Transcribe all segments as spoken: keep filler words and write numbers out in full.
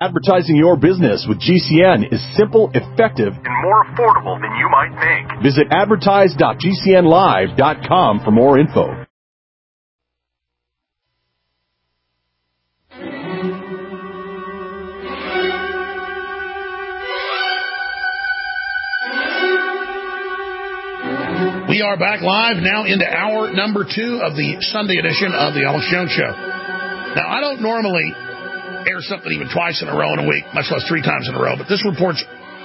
Advertising your business with G C N is simple, effective, and more affordable than you might think. Visit advertise dot g c n live dot com for more info. We are back live now into hour number two of the Sunday edition of the Alex Jones Show. Now, I don't normally air something even twice in a row in a week, much less three times in a row, but this report's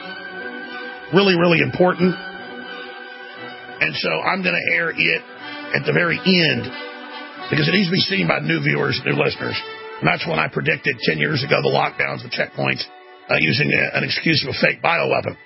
really, really important. And so I'm going to air it at the very end because it needs to be seen by new viewers, new listeners. And that's when I predicted ten years ago the lockdowns, the checkpoints, uh, using a, an excuse of a fake bioweapon.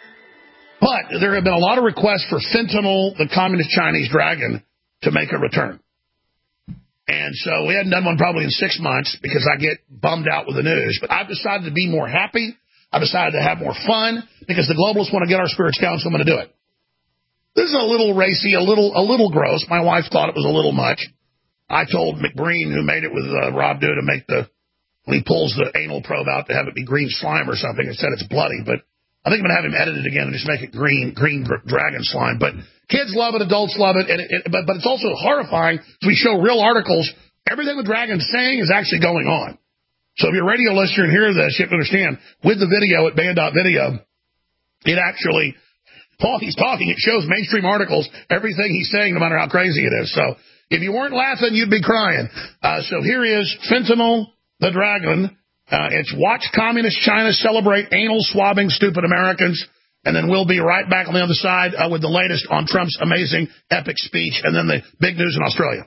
But there have been a lot of requests for fentanyl, the communist Chinese dragon, to make a return. And so we hadn't done one probably in six months because I get bummed out with the news. But I've decided to be more happy. I've decided to have more fun because the globalists want to get our spirits down, so I'm going to do it. This is a little racy, a little a little gross. My wife thought it was a little much. I told McBreen, who made it with uh, Rob Dew, to make the, when he pulls the anal probe out, to have it be green slime or something. It said it's bloody, but I think I'm going to have him edit it again and just make it green, green dragon slime. But kids love it, adults love it, and it, it, but, but it's also horrifying because we show real articles. Everything the dragon's saying is actually going on. So if you're a radio listener and hear this, you have to understand, with the video at band dot video, it actually, while he's talking, it shows mainstream articles, everything he's saying, no matter how crazy it is. So if you weren't laughing, you'd be crying. Uh, so here is Fentanyl the Dragon. Uh, it's watch communist China celebrate anal swabbing stupid Americans, and then we'll be right back on the other side uh, with the latest on Trump's amazing epic speech, and then the big news in Australia.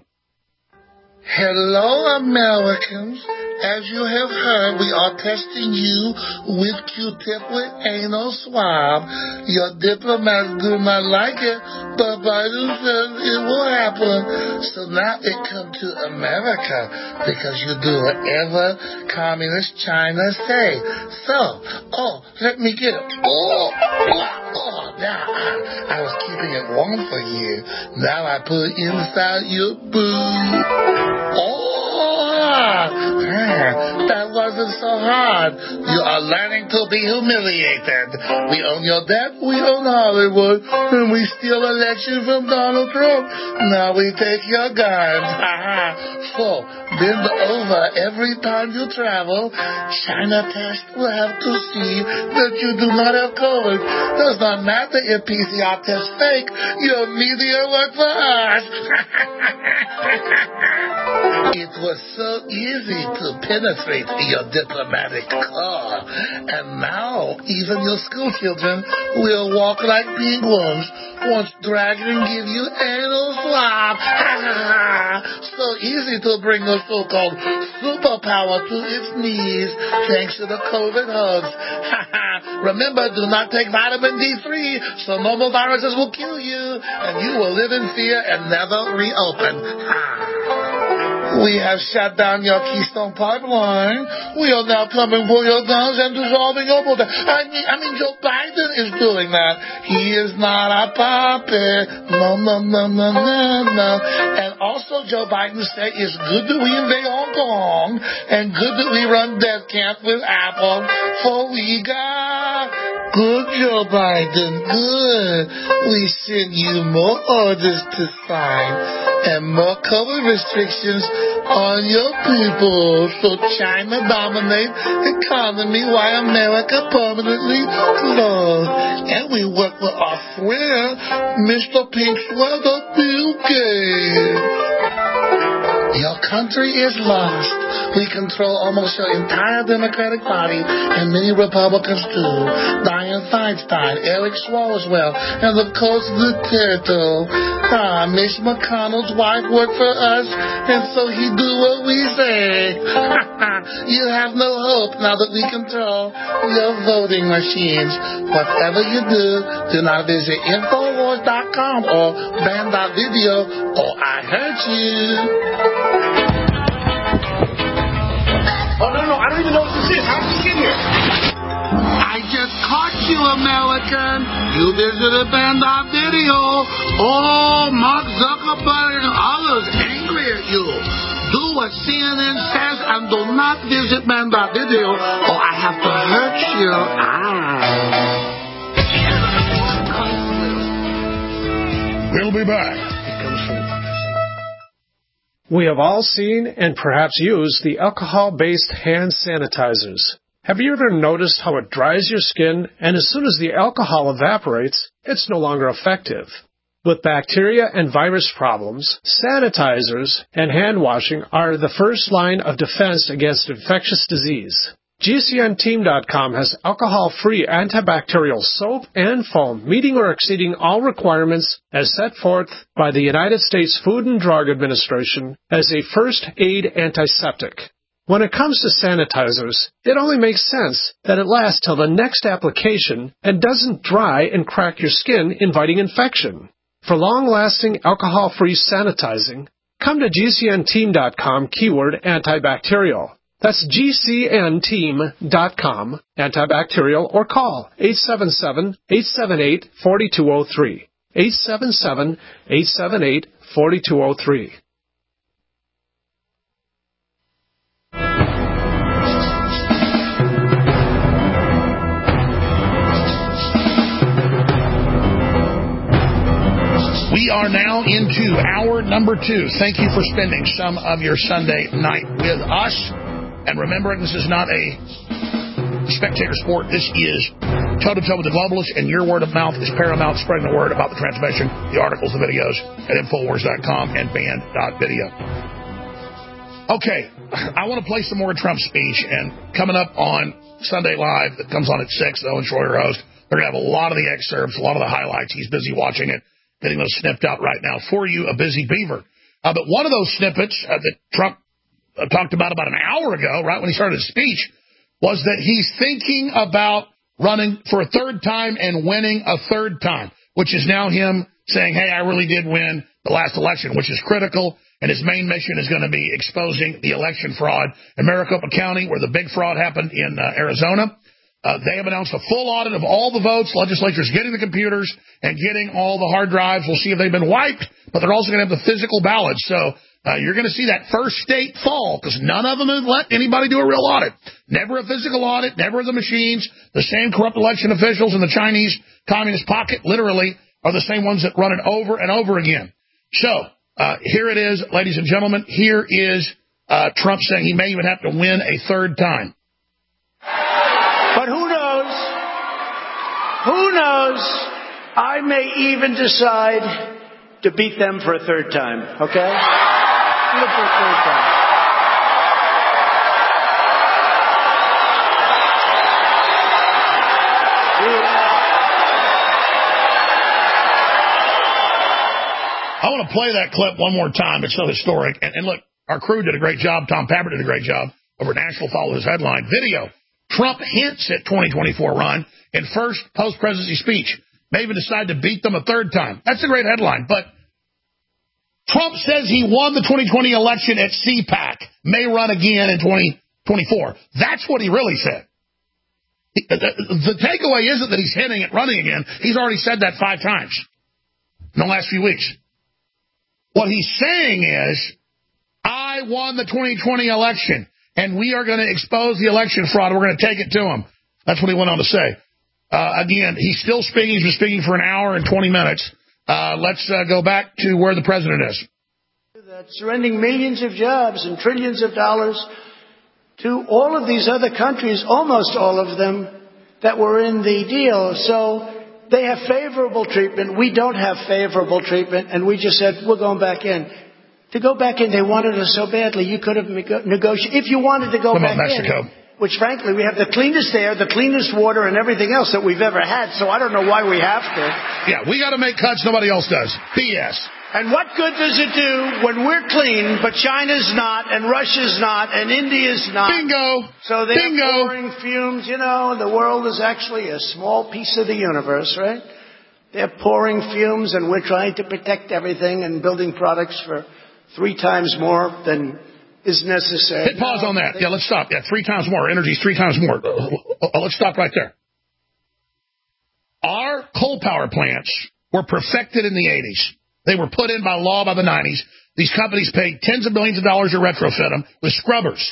Hello, Americans. As you have heard, we are testing you with Q-tip with anal swab. Your diplomats do not like it, but Biden says it will happen. So now it comes to America because you do whatever communist China say. So, oh, let me get it. Oh, oh, oh now I, I was keeping it warm for you. Now I put it inside your boob. Oh, that wasn't so hard. You are learning to be humiliated. We own your debt, we own Hollywood, and we steal election from Donald Trump. Now we take your guns. So, bend over every time you travel. China test will have to see that you do not have COVID. Does not matter if P C R test fake. Your media work for us. It was so easy to penetrate your diplomatic core. And now, even your school children will walk like penguins once Dragon give you anal swab. So easy to bring a so-called superpower to its knees thanks to the COVID hugs. Remember, do not take vitamin D three, so normal viruses will kill you, and you will live in fear and never reopen. We have shut down your Keystone Pipeline. We are now coming for your guns and dissolving your border. I mean, I mean, Joe Biden is doing that. He is not a puppet. No, no, no, no, no, no. And also, Joe Biden said it's good that we invade Hong Kong and good that we run death camp with Apple. For we got good, Joe Biden, good. We send you more orders to sign and more COVID restrictions on your people, so China dominate economy while America permanently closed. And we work with our friend, Mister Pink Sweater Bill Gates. Your country is lost. We control almost your entire Democratic Party and many Republicans too. Dianne Feinstein, Eric Swalwell, and of course the turtle. Ah, Mitch McConnell's wife worked for us, and so he do what we say. You have no hope now that we control your voting machines. Whatever you do, do not visit Infowars dot com or band dot video, or I heard you. Oh, no, no, I don't even know what this is. How did you get here? I just caught you, American. You visited band dot video. Oh, Mark Zuckerberg and others angry at you. Do what C N N says and do not visit band dot video, or I have to hurt you. Ah. We'll be back. We have all seen and perhaps used the alcohol-based hand sanitizers. Have you ever noticed how it dries your skin, and as soon as the alcohol evaporates, it's no longer effective? With bacteria and virus problems, sanitizers and hand washing are the first line of defense against infectious disease. G C N team dot com has alcohol-free antibacterial soap and foam meeting or exceeding all requirements as set forth by the United States Food and Drug Administration as a first aid antiseptic. When it comes to sanitizers, it only makes sense that it lasts till the next application and doesn't dry and crack your skin, inviting infection. For long-lasting alcohol-free sanitizing, come to G C N team dot com keyword antibacterial. That's G C N team dot com, antibacterial, or call eight seven seven, eight seven eight, four two zero three, eight seven seven, eight seven eight, four two zero three. We are now into hour number two. Thank you for spending some of your Sunday night with us. And remembering, this is not a spectator sport. This is toe-to-toe with the globalists, and your word of mouth is paramount, spreading the word about the transmission, the articles, the videos at Infowars dot com and band dot video. Okay, I want to play some more Trump speech, and coming up on Sunday Live, that comes on at six, Owen Schroyer host, they're going to have a lot of the excerpts, a lot of the highlights. He's busy watching it, getting those snipped out right now for you, a busy beaver. Uh, but one of those snippets uh, that Trump uh, talked about about an hour ago, right when he started his speech, was that he's thinking about running for a third time and winning a third time, which is now him saying, hey, I really did win the last election, which is critical, and his main mission is going to be exposing the election fraud in Maricopa County, where the big fraud happened in uh, Arizona. Uh, they have announced a full audit of all the votes. Legislature's getting the computers and getting all the hard drives. We'll see if they've been wiped, but they're also going to have the physical ballots. So uh, you're going to see that first state fall, because none of them have let anybody do a real audit. Never a physical audit, never the machines. The same corrupt election officials in the Chinese Communist pocket, literally, are the same ones that run it over and over again. So uh, here it is, ladies and gentlemen. Here is uh, Trump saying he may even have to win a third time. But who knows? Who knows? I may even decide to beat them for a third time, okay? For a third time. I want to play that clip one more time. It's so historic. And, and look, our crew did a great job. Tom Pappert did a great job over at Nashville. Follow his headline. Video. Trump hints at twenty twenty-four run in first post-presidency speech. May even decide to beat them a third time. That's a great headline. But Trump says he won the twenty twenty election at C PAC, may run again in twenty twenty-four. That's what he really said. The, the, the takeaway isn't that he's hinting at running again. He's already said that five times in the last few weeks. What he's saying is, I won the twenty twenty election, and we are going to expose the election fraud. We're going to take it to him. That's what he went on to say. Uh, again, he's still speaking. He's been speaking for an hour and twenty minutes. Uh, let's uh, go back to where the president is. That's rending millions of jobs and trillions of dollars to all of these other countries, almost all of them, that were in the deal. So they have favorable treatment. We don't have favorable treatment, and we just said, we're going back in. To go back in, they wanted us so badly, you could have negotiated. If you wanted to go Come back on, Mexico. in, which frankly, we have the cleanest air, the cleanest water, and everything else that we've ever had, so I don't know why we have to. Yeah, we got to make cuts nobody else does. P S And what good does it do when we're clean, but China's not, and Russia's not, and India's not? Bingo. So they're Bingo. pouring fumes. You know, the world is actually a small piece of the universe, right? They're pouring fumes, and we're trying to protect everything and building products for three times more than is necessary. Hit pause on that. Yeah, let's stop. Yeah, three times more. Energy's three times more. Uh, let's stop right there. Our coal power plants were perfected in the eighties. They were put in by law by the nineties. These companies paid tens of millions of dollars to retrofit them with scrubbers.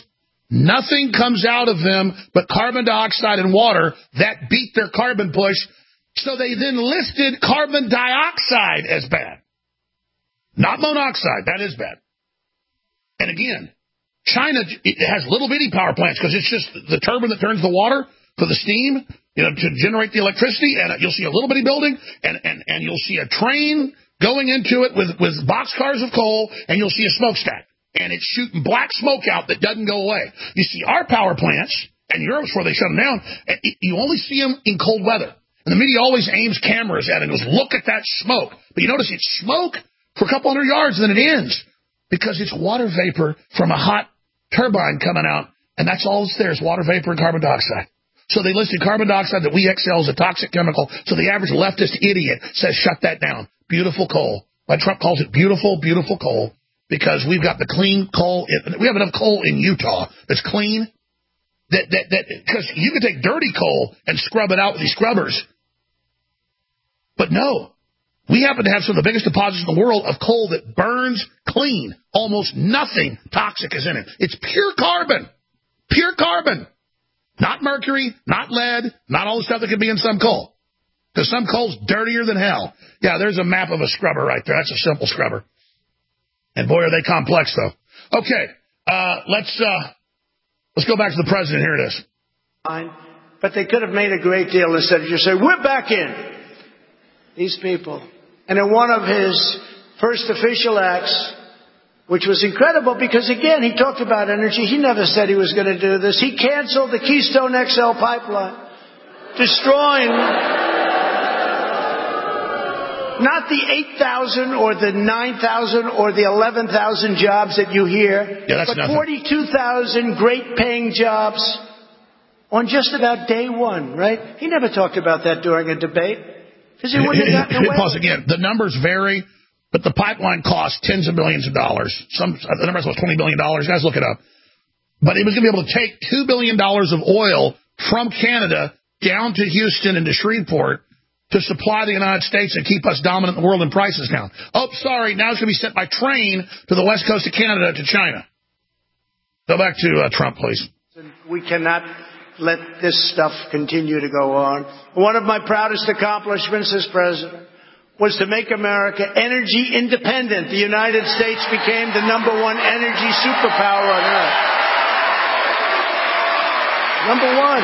Nothing comes out of them but carbon dioxide and water that beat their carbon push. So they then listed carbon dioxide as bad. Not monoxide. That is bad. And again, China it has little bitty power plants because it's just the turbine that turns the water for the steam, you know, to generate the electricity. And you'll see a little bitty building, and, and, and you'll see a train going into it with, with boxcars of coal, and you'll see a smokestack. And it's shooting black smoke out that doesn't go away. You see our power plants, and Europe's where they shut them down, and you only see them in cold weather. And the media always aims cameras at it and goes, look at that smoke. But you notice it's smoke for a couple hundred yards, and then it ends. Because it's water vapor from a hot turbine coming out, and that's all that's there is water vapor and carbon dioxide. So they listed carbon dioxide that we exhale as a toxic chemical, so the average leftist idiot says, shut that down. Beautiful coal. Why Trump calls it beautiful, beautiful coal, because we've got the clean coal. In, we have enough coal in Utah that's clean, that that that because you can take dirty coal and scrub it out with these scrubbers. But no. We happen to have some of the biggest deposits in the world of coal that burns clean. Almost nothing toxic is in it. It's pure carbon. Pure carbon. Not mercury, not lead, not all the stuff that could be in some coal. Because some coal's dirtier than hell. Yeah, there's a map of a scrubber right there. That's a simple scrubber. And boy, are they complex, though. Okay, uh, let's uh, let's go back to the president. Here it is. Fine. But they could have made a great deal instead of just saying, we're back in. These people. And in one of his first official acts, which was incredible because, again, he talked about energy. He never said he was going to do this. He canceled the Keystone X L pipeline, destroying not the eight thousand or the nine thousand or the eleven thousand jobs that you hear, yeah, but nothing. forty-two thousand great-paying jobs on just about day one, right? He never talked about that during a debate. Because he wouldn't have gotten away. Pause again. The numbers vary, but the pipeline cost tens of millions of dollars. Some the number was twenty billion dollars. Guys, look it up. But it was going to be able to take two billion dollars of oil from Canada down to Houston and to Shreveport to supply the United States and keep us dominant in the world and prices down. Oh, sorry. Now it's going to be sent by train to the west coast of Canada to China. Go back to uh, Trump, please. We cannot let this stuff continue to go on. One of my proudest accomplishments as president was to make America energy independent. The United States became the number one energy superpower on earth. Number one.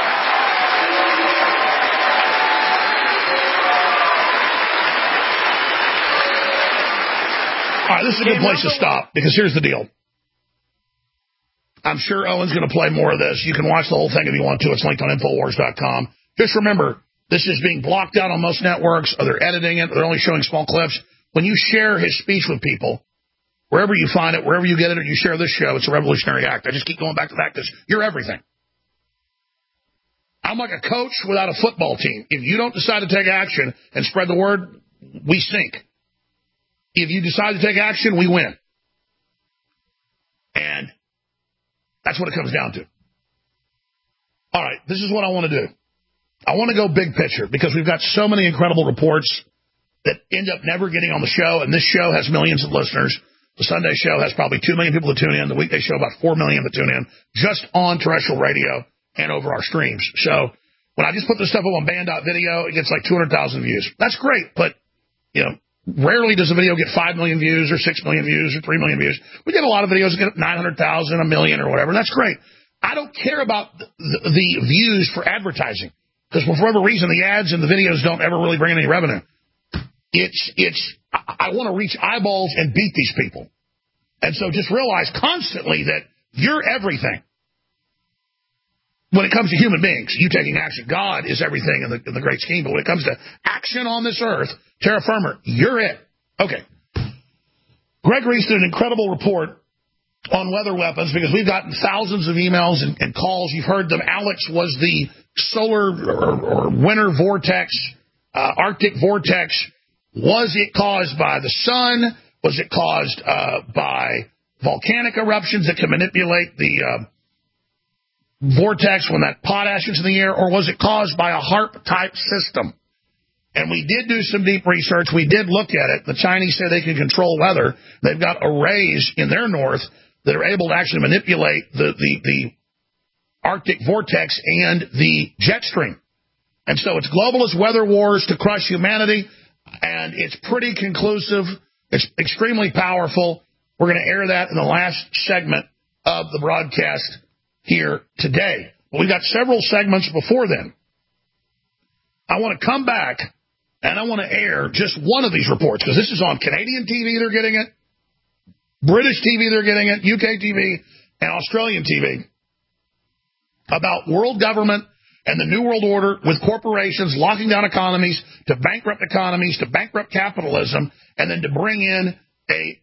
All right, this is a good place to stop because here's the deal. I'm sure Owen's going to play more of this. You can watch the whole thing if you want to. It's linked on Infowars dot com. Just remember, this is being blocked out on most networks, or they're editing it, or they're only showing small clips. When you share his speech with people, wherever you find it, wherever you get it, or you share this show, it's a revolutionary act. I just keep going back to that because you're everything. I'm like a coach without a football team. If you don't decide to take action and spread the word, we sink. If you decide to take action, we win. And that's what it comes down to. All right, this is what I want to do. I want to go big picture because we've got so many incredible reports that end up never getting on the show, and this show has millions of listeners. The Sunday show has probably two million people that tune in. The weekday show, about four million that tune in, just on terrestrial radio and over our streams. So when I just put this stuff up on band dot video, it gets like two hundred thousand views. That's great, but, you know, rarely does a video get five million views or six million views or three million views. We get a lot of videos that get nine hundred thousand, a million or whatever, and that's great. I don't care about the, the, the views for advertising because for whatever reason, the ads and the videos don't ever really bring in any revenue. It's, it's, I, I want to reach eyeballs and beat these people. And so just realize constantly that you're everything. When it comes to human beings, you taking action, God is everything in the, in the great scheme. But when it comes to action on this earth, terra firma, you're it. Okay. Greg Reese did an incredible report on weather weapons because we've gotten thousands of emails and, and calls. You've heard them. Alex was the solar or, or winter vortex, uh, Arctic vortex. Was it caused by the sun? Was it caused uh, by volcanic eruptions that can manipulate the uh, vortex when that potash is in the air? Or was it caused by a HAARP-type system? And we did do some deep research. We did look at it. The Chinese say they can control weather. They've got arrays in their north that are able to actually manipulate the, the, the Arctic vortex and the jet stream. And so it's globalist weather wars to crush humanity, and it's pretty conclusive. It's extremely powerful. We're going to air that in the last segment of the broadcast here today. But we've got several segments before then. I want to come back, and I want to air just one of these reports, because this is on Canadian T V, they're getting it, British T V, they're getting it, U K T V, and Australian T V, about world government and the New World Order with corporations locking down economies to bankrupt economies, to bankrupt capitalism, and then to bring in a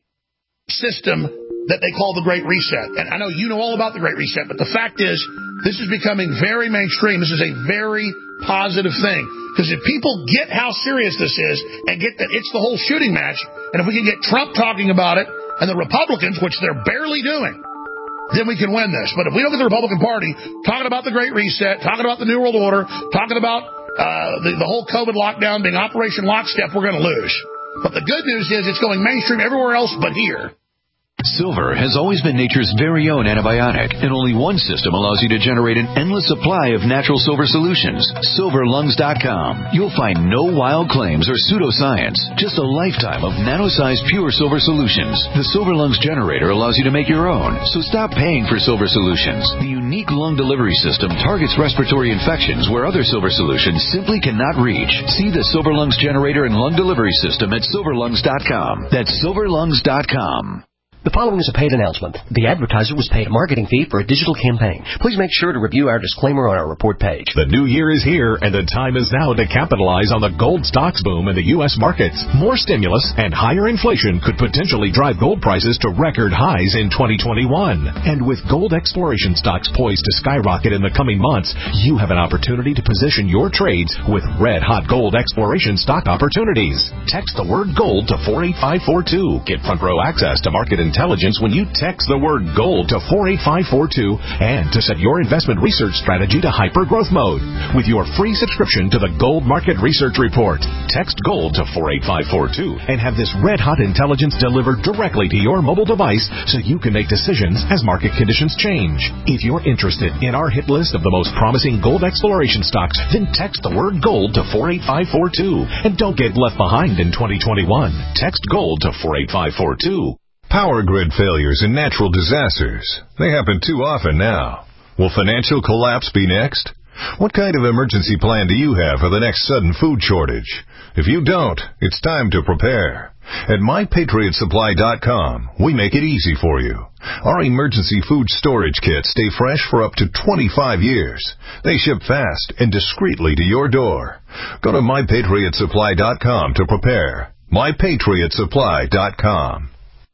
system that they call the Great Reset. And I know you know all about the Great Reset, but the fact is, this is becoming very mainstream. This is a very positive thing. Because if people get how serious this is and get that it's the whole shooting match, and if we can get Trump talking about it and the Republicans, which they're barely doing, then we can win this. But if we don't get the Republican Party talking about the Great Reset, talking about the New World Order, talking about uh, the, the whole COVID lockdown being Operation Lockstep, we're going to lose. But the good news is it's going mainstream everywhere else but here. Silver has always been nature's very own antibiotic, and only one system allows you to generate an endless supply of natural silver solutions. silver lungs dot com. You'll find no wild claims or pseudoscience, just a lifetime of nano-sized pure silver solutions. The Silver Lungs generator allows you to make your own, so stop paying for silver solutions. The unique lung delivery system targets respiratory infections where other silver solutions simply cannot reach. See the Silver Lungs generator and lung delivery system at silver lungs dot com. That's silver lungs dot com. The following is a paid announcement. The advertiser was paid a marketing fee for a digital campaign. Please make sure to review our disclaimer on our report page. The new year is here, and the time is now to capitalize on the gold stocks boom in the U S markets. More stimulus and higher inflation could potentially drive gold prices to record highs in twenty twenty-one. And with gold exploration stocks poised to skyrocket in the coming months, you have an opportunity to position your trades with red-hot gold exploration stock opportunities. Text the word GOLD to four eight five four two. Get front-row access to market intelligence intelligence when you text the word GOLD to four eight five four two, and to set your investment research strategy to hyper-growth mode with your free subscription to the Gold Market Research Report. Text GOLD to four eight five four two and have this red-hot intelligence delivered directly to your mobile device so you can make decisions as market conditions change. If you're interested in our hit list of the most promising gold exploration stocks, then text the word GOLD to four eight five four two and don't get left behind in twenty twenty-one. Text GOLD to four eight five four two. Power grid failures and natural disasters. They happen too often now. Will financial collapse be next? What kind of emergency plan do you have for the next sudden food shortage? If you don't, it's time to prepare. At my patriot supply dot com, we make it easy for you. Our emergency food storage kits stay fresh for up to twenty-five years. They ship fast and discreetly to your door. Go to my patriot supply dot com to prepare. my patriot supply dot com.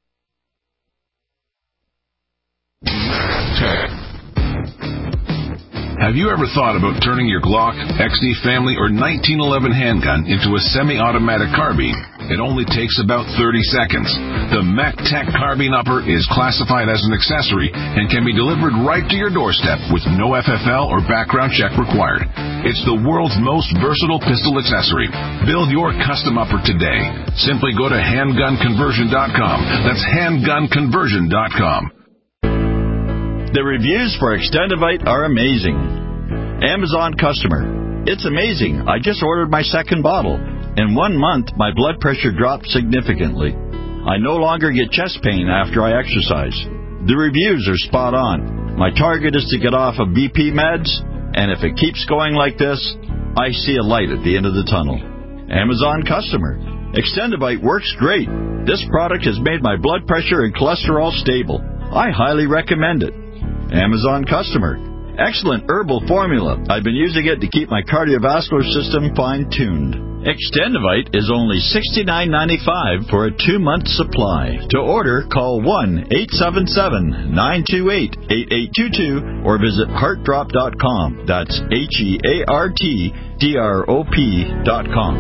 Have you ever thought about turning your Glock, X D Family, or nineteen eleven handgun into a semi-automatic carbine? It only takes about thirty seconds. The MechTech Carbine Upper is classified as an accessory and can be delivered right to your doorstep with no F F L or background check required. It's the world's most versatile pistol accessory. Build your custom upper today. Simply go to handgun conversion dot com. That's handgun conversion dot com. The reviews for Extendivite are amazing. Amazon customer. It's amazing. I just ordered my second bottle. In one month, my blood pressure dropped significantly. I no longer get chest pain after I exercise. The reviews are spot on. My target is to get off of B P meds, and if it keeps going like this, I see a light at the end of the tunnel. Amazon customer. Extendivite works great. This product has made my blood pressure and cholesterol stable. I highly recommend it. Amazon customer. Excellent herbal formula. I've been using it to keep my cardiovascular system fine-tuned. Extendivite is only sixty-nine ninety-five for a two-month supply. To order, call one eight seven seven, nine two eight, eight eight two two or visit heart drop dot com. That's H E A R T D R O P dot com.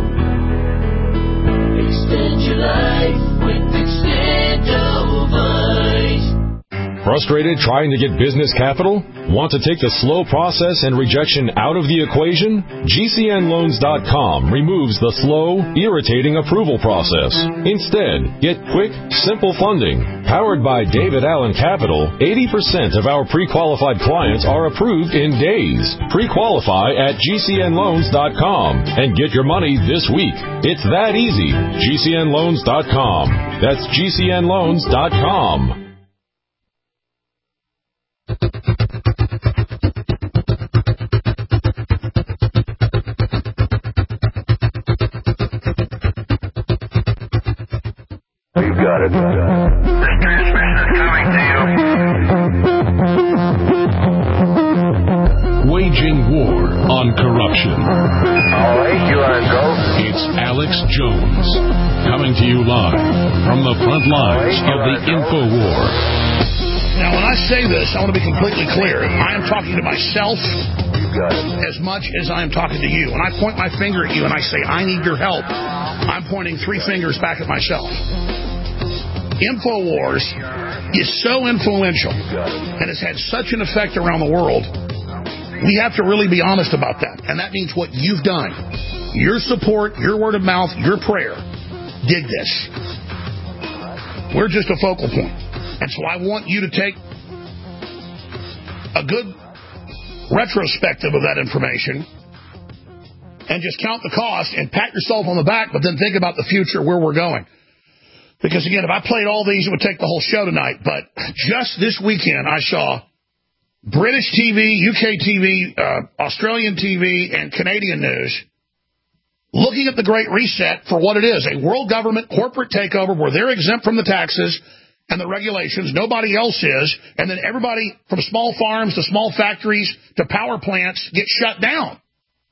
Extend your life with Extendivite. Frustrated trying to get business capital? Want to take the slow process and rejection out of the equation? G C N loans dot com removes the slow, irritating approval process. Instead, get quick, simple funding. Powered by David Allen Capital, eighty percent of our pre-qualified clients are approved in days. Pre-qualify at G C N loans dot com and get your money this week. It's that easy. G C N loans dot com. That's G C N loans dot com. You got it. This transmission is coming to you. Waging war on corruption. All right, you are go. It's Alex Jones coming to you live from the front lines right, of the info war. Now, when I say this, I want to be completely clear. I am talking to myself as much as I am talking to you. When I point my finger at you and I say, I need your help, I'm pointing three fingers back at myself. InfoWars is so influential and has had such an effect around the world. We have to really be honest about that. And that means what you've done. Your support, your word of mouth, your prayer did this. We're just a focal point. And so I want you to take a good retrospective of that information and just count the cost and pat yourself on the back, but then think about the future, where we're going. Because, again, if I played all these, it would take the whole show tonight. But just this weekend, I saw British T V, U K T V, uh, Australian T V, and Canadian news looking at the Great Reset for what it is, a world government corporate takeover where they're exempt from the taxes and the regulations. Nobody else is. And then everybody from small farms to small factories to power plants gets shut down.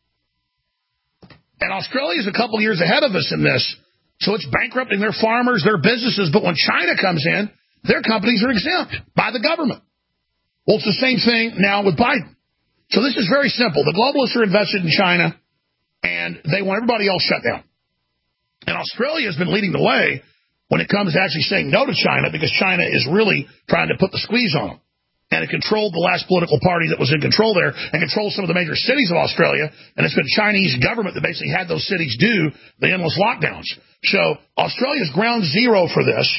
And Australia's a couple years ahead of us in this. So it's bankrupting their farmers, their businesses. But when China comes in, their companies are exempt by the government. Well, it's the same thing now with Biden. So this is very simple. The globalists are invested in China, and they want everybody else shut down. And Australia has been leading the way when it comes to actually saying no to China, because China is really trying to put the squeeze on them. And it controlled the last political party that was in control there and controlled some of the major cities of Australia. And it's been Chinese government that basically had those cities do the endless lockdowns. So Australia's ground zero for this.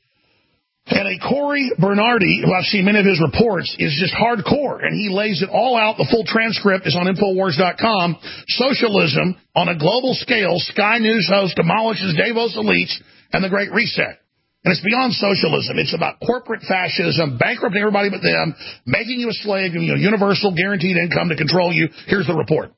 And a Corey Bernardi, who I've seen many of his reports, is just hardcore. And he lays it all out. The full transcript is on Infowars dot com. Socialism on a global scale. Sky News host demolishes Davos elites and the Great Reset. And it's beyond socialism. It's about corporate fascism, bankrupting everybody but them, making you a slave, giving you a universal guaranteed income to control you. Here's the report.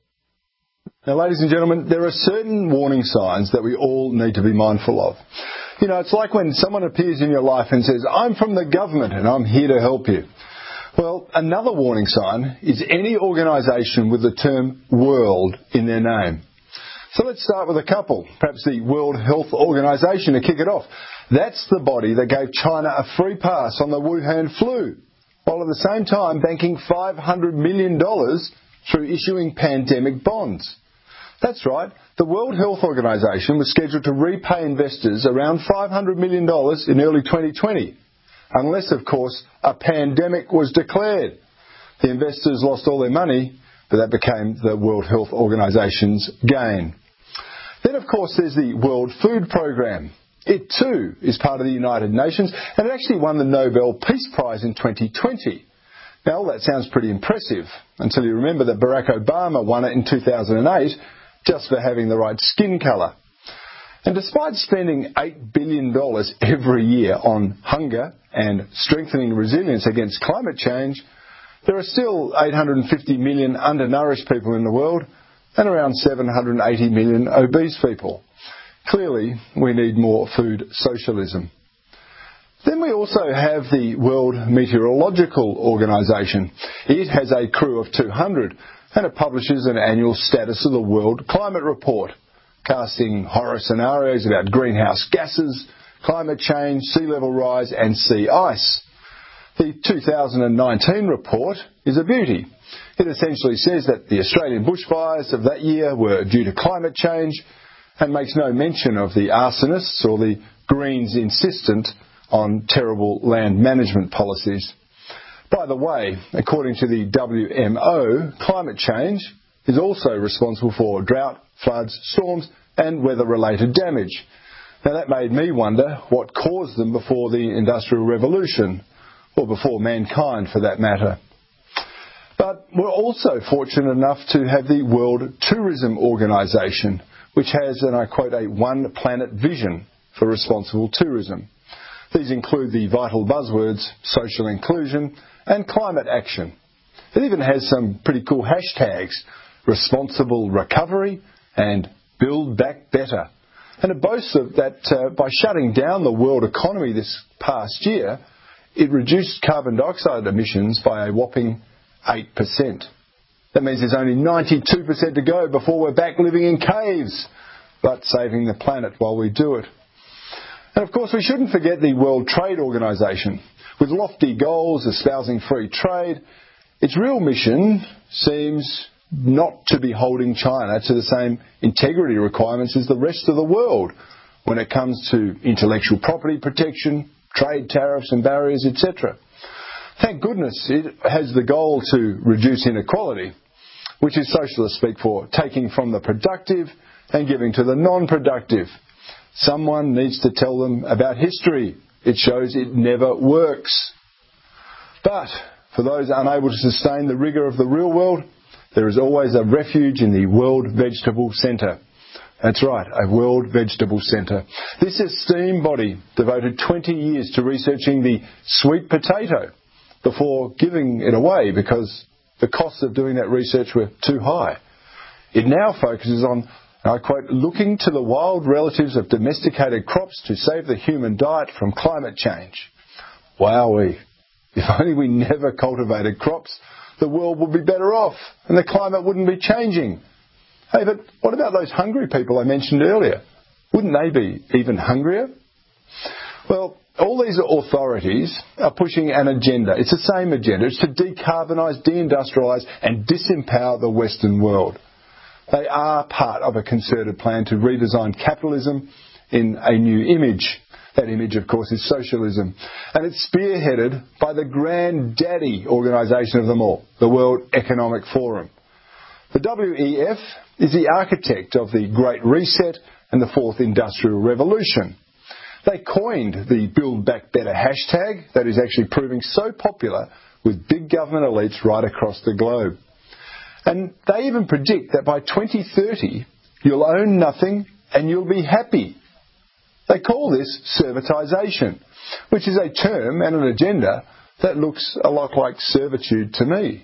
Now, ladies and gentlemen, there are certain warning signs that we all need to be mindful of. You know, it's like when someone appears in your life and says, I'm from the government and I'm here to help you. Well, another warning sign is any organisation with the term world in their name. So let's start with a couple. Perhaps the World Health Organization to kick it off. That's the body that gave China a free pass on the Wuhan flu, while at the same time banking five hundred million dollars through issuing pandemic bonds. That's right. The World Health Organization was scheduled to repay investors around five hundred million dollars in early twenty twenty, unless, of course, a pandemic was declared. The investors lost all their money, but that became the World Health Organization's gain. Then, of course, there's the World Food Programme. It, too, is part of the United Nations, and it actually won the Nobel Peace Prize in twenty twenty. Now, all that sounds pretty impressive, until you remember that Barack Obama won it in two thousand eight, just for having the right skin colour. And despite spending eight billion dollars every year on hunger and strengthening resilience against climate change, there are still eight hundred fifty million undernourished people in the world and around seven hundred eighty million obese people. Clearly, we need more food socialism. Then we also have the World Meteorological Organization. It has a crew of two hundred, and it publishes an annual status of the World Climate Report, casting horror scenarios about greenhouse gases, climate change, sea level rise and sea ice. The two thousand nineteen report is a beauty. It essentially says that the Australian bushfires of that year were due to climate change and makes no mention of the arsonists or the Greens insistent on terrible land management policies. By the way, according to the W M O, climate change is also responsible for drought, floods, storms and weather-related damage. Now that made me wonder what caused them before the Industrial Revolution, or before mankind for that matter. But we're also fortunate enough to have the World Tourism Organization, which has, and I quote, a one planet vision for responsible tourism. These include the vital buzzwords social inclusion and climate action. It even has some pretty cool hashtags, responsible recovery and build back better. And it boasts of that uh, by shutting down the world economy this past year, it reduced carbon dioxide emissions by a whopping eight percent. That means there's only ninety-two percent to go before we're back living in caves, but saving the planet while we do it. And of course we shouldn't forget the World Trade Organization. With lofty goals espousing free trade, its real mission seems not to be holding China to the same integrity requirements as the rest of the world when it comes to intellectual property protection, trade tariffs and barriers, et cetera. Thank goodness it has the goal to reduce inequality, which is socialist speak for taking from the productive and giving to the non-productive. Someone needs to tell them about history. It shows it never works. But for those unable to sustain the rigour of the real world, there is always a refuge in the World Vegetable Centre. That's right, a World Vegetable Centre. This esteemed body devoted twenty years to researching the sweet potato before giving it away because the costs of doing that research were too high. It now focuses on, I quote, looking to the wild relatives of domesticated crops to save the human diet from climate change. Wowee. If only we never cultivated crops, the world would be better off and the climate wouldn't be changing. Hey, but what about those hungry people I mentioned earlier? Wouldn't they be even hungrier? Well, all these authorities are pushing an agenda. It's the same agenda. It's to decarbonise, deindustrialise and disempower the Western world. They are part of a concerted plan to redesign capitalism in a new image. That image, of course, is socialism. And it's spearheaded by the granddaddy organisation of them all, the World Economic Forum. The W E F is the architect of the Great Reset and the Fourth Industrial Revolution. They coined the Build Back Better hashtag that is actually proving so popular with big government elites right across the globe. And they even predict that by twenty thirty, you'll own nothing and you'll be happy. They call this servitisation, which is a term and an agenda that looks a lot like servitude to me.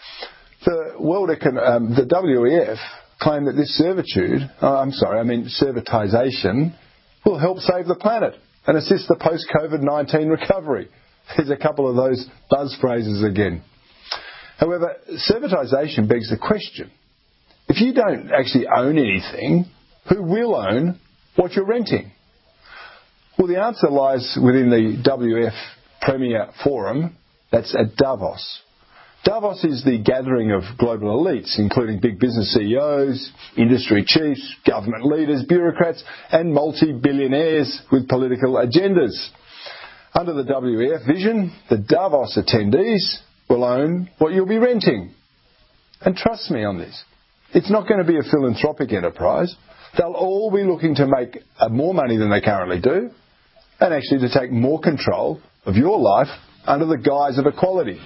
The World Econ- um, the W E F claim that this servitude, uh, I'm sorry, I mean servitisation, will help save the planet and assist the post-COVID nineteen recovery. There's a couple of those buzz phrases again. However, servitisation begs the question, if you don't actually own anything, who will own what you're renting? Well, the answer lies within the W F Premier Forum, that's at Davos. Davos is the gathering of global elites, including big business C E Os, industry chiefs, government leaders, bureaucrats, and multi-billionaires with political agendas. Under the W E F vision, the Davos attendees will own what you'll be renting. And trust me on this, it's not going to be a philanthropic enterprise. They'll all be looking to make more money than they currently do, and actually to take more control of your life under the guise of equality.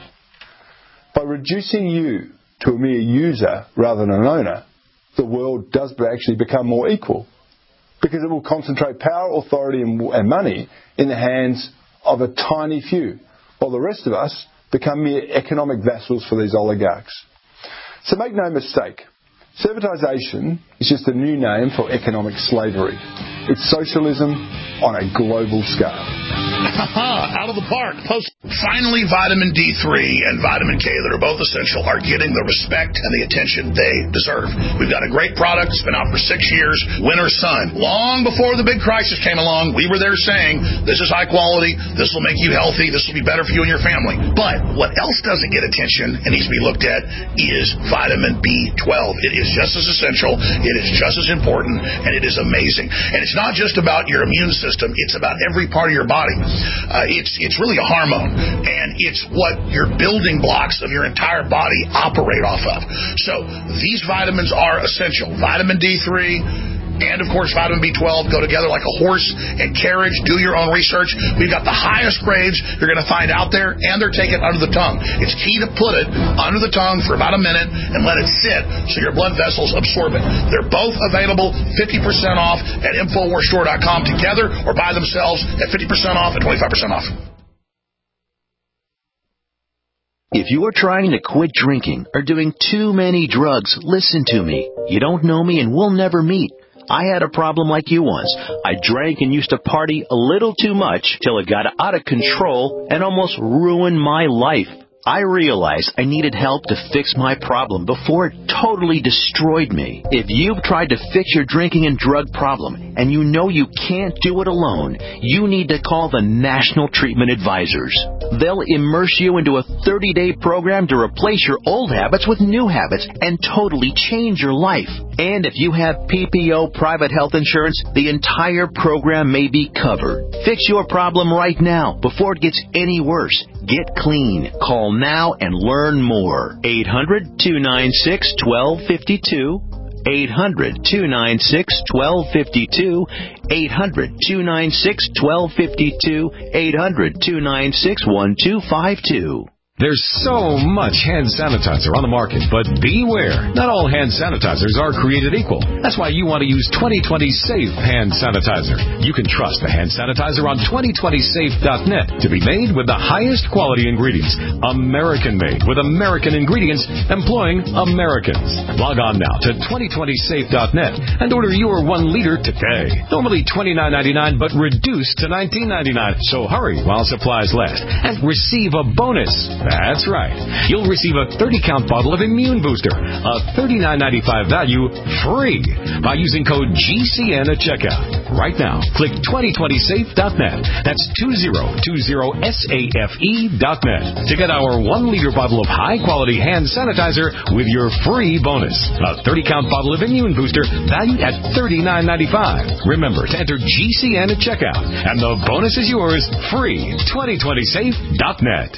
By reducing you to a mere user rather than an owner, the world does actually become more equal, because it will concentrate power, authority and money in the hands of a tiny few, while the rest of us become mere economic vassals for these oligarchs. So make no mistake, servitisation is just a new name for economic slavery. It's socialism on a global scale. Out of the park. Post. Finally, vitamin D three and vitamin K that are both essential are getting the respect and the attention they deserve. We've got a great product. It's been out for six years. Winter Sun. Long before the big crisis came along, we were there saying, this is high quality. This will make you healthy. This will be better for you and your family. But what else doesn't get attention and needs to be looked at is vitamin B twelve. It is just as essential. It is just as important. And it is amazing. And it's not just about your immune system. It's about every part of your body. Uh, it's it's really a hormone, and it's what your building blocks of your entire body operate off of. So these vitamins are essential. Vitamin D three and, of course, vitamin B twelve go together like a horse and carriage. Do your own research. We've got the highest grades you're going to find out there, and they're taken under the tongue. It's key to put it under the tongue for about a minute and let it sit so your blood vessels absorb it. They're both available fifty percent off at Infowars Store dot com together, or by themselves at fifty percent off and twenty-five percent off. If you are trying to quit drinking or doing too many drugs, listen to me. You don't know me and we'll never meet. I had a problem like you once. I drank and used to party a little too much till it got out of control and almost ruined my life. I realized I needed help to fix my problem before it totally destroyed me. If you've tried to fix your drinking and drug problem and you know you can't do it alone, you need to call the National Treatment Advisors. They'll immerse you into a thirty-day program to replace your old habits with new habits and totally change your life. And if you have P P O private health insurance, the entire program may be covered. Fix your problem right now before it gets any worse. Get clean. Call now and learn more. eight hundred, two nine six, one two five two. eight hundred, two nine six, one two five two. eight hundred, two nine six, one two five two. eight hundred, two nine six, one two five two. There's so much hand sanitizer on the market, but beware. Not all hand sanitizers are created equal. That's why you want to use twenty twenty Safe Hand Sanitizer. You can trust the hand sanitizer on twenty twenty safe dot net to be made with the highest quality ingredients. American-made with American ingredients employing Americans. Log on now to twenty twenty safe dot net and order your one liter today. Normally twenty-nine ninety-nine, but reduced to nineteen ninety-nine. So hurry while supplies last and receive a bonus. That's right. You'll receive a thirty count bottle of Immune Booster, a thirty-nine ninety-five value, free by using code G C N at checkout. Right now, click twenty twenty safe dot net. That's two zero two zero safe dot net to get our one liter bottle of high-quality hand sanitizer with your free bonus. A thirty count bottle of Immune Booster valued at thirty-nine ninety-five. Remember to enter G C N at checkout, and the bonus is yours free. twenty twenty safe dot net.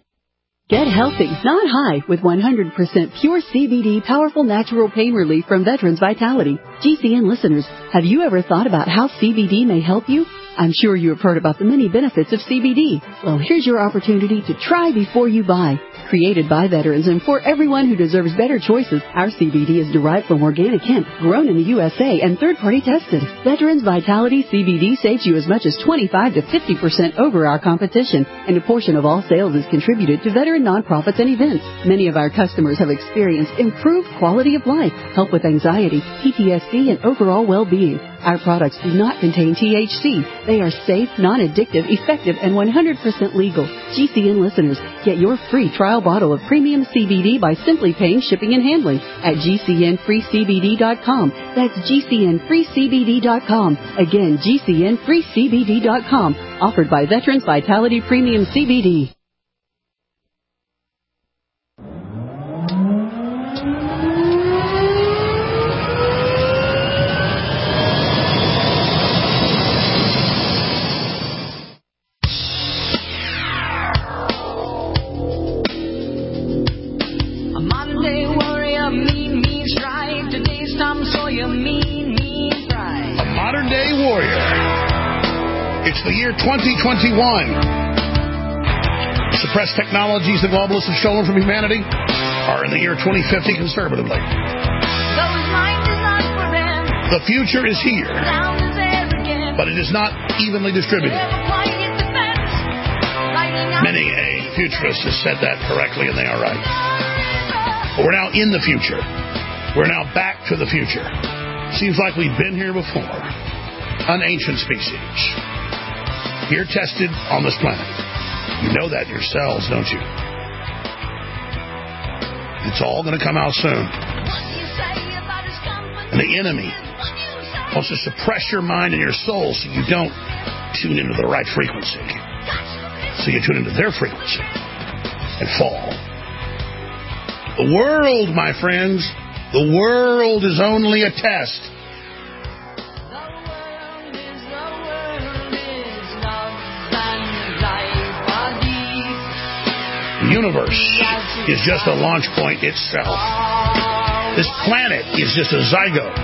Get healthy, not high, with one hundred percent pure C B D powerful natural pain relief from Veterans Vitality. G C N listeners, have you ever thought about how C B D may help you? I'm sure you have heard about the many benefits of C B D. Well, here's your opportunity to try before you buy. Created by veterans and for everyone who deserves better choices, our C B D is derived from organic hemp, grown in the U S A, and third-party tested. Veterans Vitality C B D saves you as much as twenty-five to fifty percent over our competition, and a portion of all sales is contributed to veteran nonprofits and events. Many of our customers have experienced improved quality of life, help with anxiety, P T S D, and overall well-being. Our products do not contain T H C. They are safe, non-addictive, effective, and one hundred percent legal. G C N listeners, get your free trial bottle of premium C B D by simply paying shipping and handling at G C N free C B D dot com. That's G C N free C B D dot com. Again, G C N free C B D dot com. Offered by Veterans Vitality Premium C B D. It's the year twenty twenty-one. Suppressed technologies the globalists have stolen from humanity are in the year twenty fifty conservatively. The future is here, but it is not evenly distributed. Many a futurist has said that correctly, and they are right. But we're now in the future. We're now back to the future. Seems like we've been here before. An ancient species. Here tested on this planet. You know that yourselves, don't you? It's all going to come out soon. And the enemy wants to suppress your mind and your soul so you don't tune into the right frequency. So you tune into their frequency and fall. The world, my friends, the world is only a test. universe is just a launch point itself. This planet is just a zygote.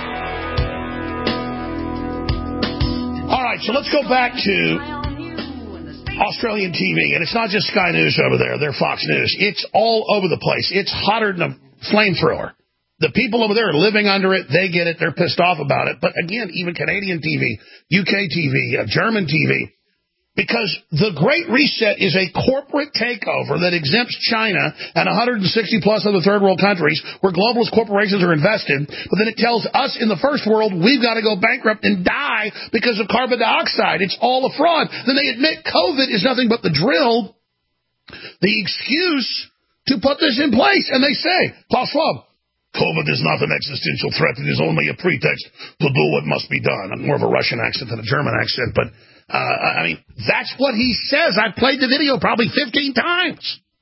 All right, so let's go back to Australian T V. And it's not just Sky News over there. They're Fox News. It's all over the place. It's hotter than a flamethrower. The people over there are living under it. They get it. They're pissed off about it. But again, even Canadian T V, U K T V, uh, German T V, because the Great Reset is a corporate takeover that exempts China and one hundred sixty plus other third world countries where globalist corporations are invested. But then it tells us in the first world we've got to go bankrupt and die because of carbon dioxide. It's all a fraud. Then they admit COVID is nothing but the drill, the excuse to put this in place. And they say, Klaus Schwab, COVID is not an existential threat. It is only a pretext to do what must be done. I'm more of a Russian accent than a German accent, but Uh, I mean, that's what he says. I've played the video probably fifteen times.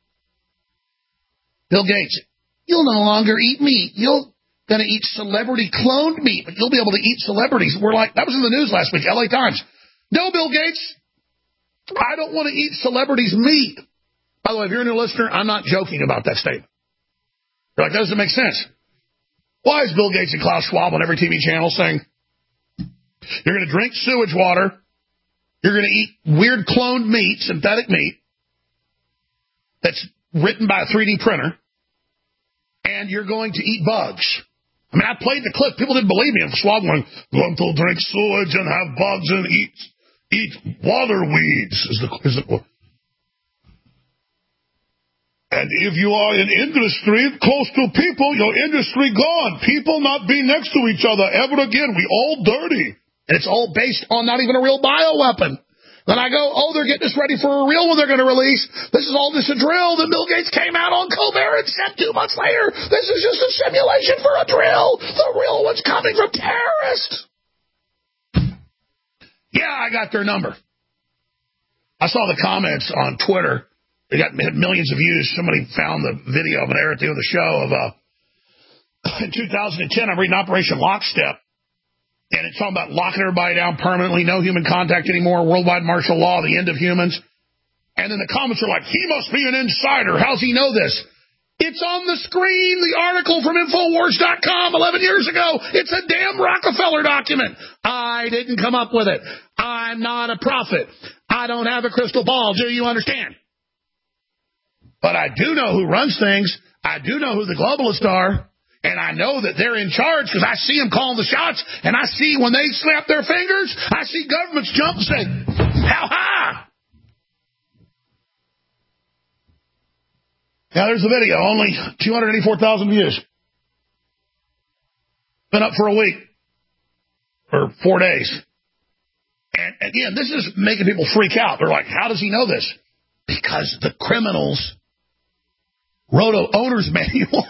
Bill Gates, you'll no longer eat meat. You're going to eat celebrity cloned meat, but you'll be able to eat celebrities. We're like, that was in the news last week, L A Times. No, Bill Gates, I don't want to eat celebrities' meat. By the way, if you're a new listener, I'm not joking about that statement. You're like, that doesn't make sense. Why is Bill Gates and Klaus Schwab on every T V channel saying, you're going to drink sewage water, you're going to eat weird cloned meat, synthetic meat, that's written by a three D printer, and you're going to eat bugs. I mean, I played the clip. People didn't believe me. And Schwab going, going to drink sewage and have bugs and eat eat water weeds. Is the, is the, and if you are in industry close to people, your industry gone. People not be next to each other ever again. We all dirty. And it's all based on not even a real bioweapon. Then I go, oh, they're getting us ready for a real one they're going to release. This is all just a drill that Bill Gates came out on Colbert and said two months later, this is just a simulation for a drill. The real one's coming from terrorists. Yeah, I got their number. I saw the comments on Twitter. They got had millions of views. Somebody found the video of an air of the show of uh, in two thousand ten. I'm reading Operation Lockstep. And it's talking about locking everybody down permanently, no human contact anymore, worldwide martial law, the end of humans. And then the comments are like, he must be an insider. How's he know this? It's on the screen, the article from Infowars dot com eleven years ago. It's a damn Rockefeller document. I didn't come up with it. I'm not a prophet. I don't have a crystal ball. Do you understand? But I do know who runs things. I do know who the globalists are. And I know that they're in charge because I see them calling the shots. And I see when they snap their fingers, I see governments jump and say, how high? Now, there's the video. Only two hundred eighty-four thousand views. Been up for a week. Or four days. And again, this is making people freak out. They're like, how does he know this? Because the criminals wrote an owner's manual.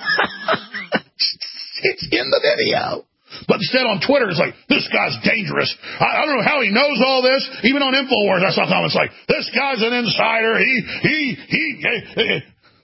It's in the video. But instead on Twitter, it's like, this guy's dangerous. I, I don't know how he knows all this. Even on InfoWars, I saw comments like, this guy's an insider. He, he, he. he.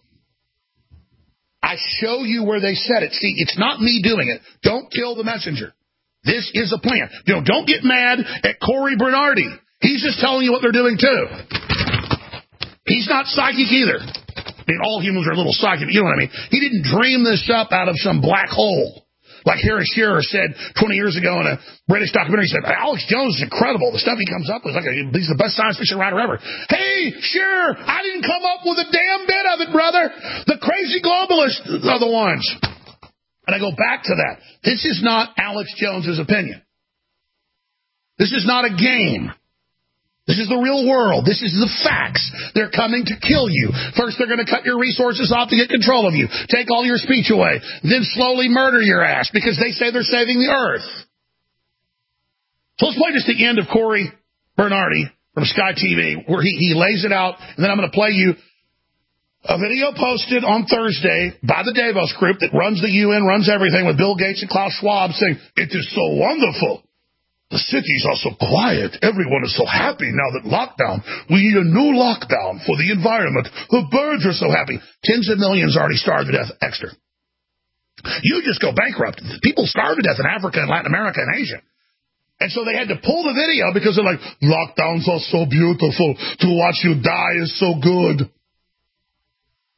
I show you where they said it. See, it's not me doing it. Don't kill the messenger. This is a plan. You know, don't get mad at Corey Bernardi. He's just telling you what they're doing, too. He's not psychic either. I mean, all humans are a little psychic, you know what I mean? He didn't dream this up out of some black hole. Like Harry Shearer said twenty years ago in a British documentary, he said, Alex Jones is incredible. The stuff he comes up with, like a, he's the best science fiction writer ever. Hey, Shearer, I didn't come up with a damn bit of it, brother. The crazy globalists are the ones. And I go back to that. This is not Alex Jones's opinion. This is not a game. This is the real world. This is the facts. They're coming to kill you. First, they're going to cut your resources off to get control of you, take all your speech away, then slowly murder your ass because they say they're saving the earth. So let's play just the end of Corey Bernardi from Sky T V where he, he lays it out, and then I'm going to play you a video posted on Thursday by the Davos group that runs the U N, runs everything, with Bill Gates and Klaus Schwab saying, it is so wonderful. The cities are so quiet. Everyone is so happy now that lockdown. We need a new lockdown for the environment. The birds are so happy. Tens of millions already starved to death extra. You just go bankrupt. People starve to death in Africa and Latin America and Asia. And so they had to pull the video because they're like, lockdowns are so beautiful. To watch you die is so good.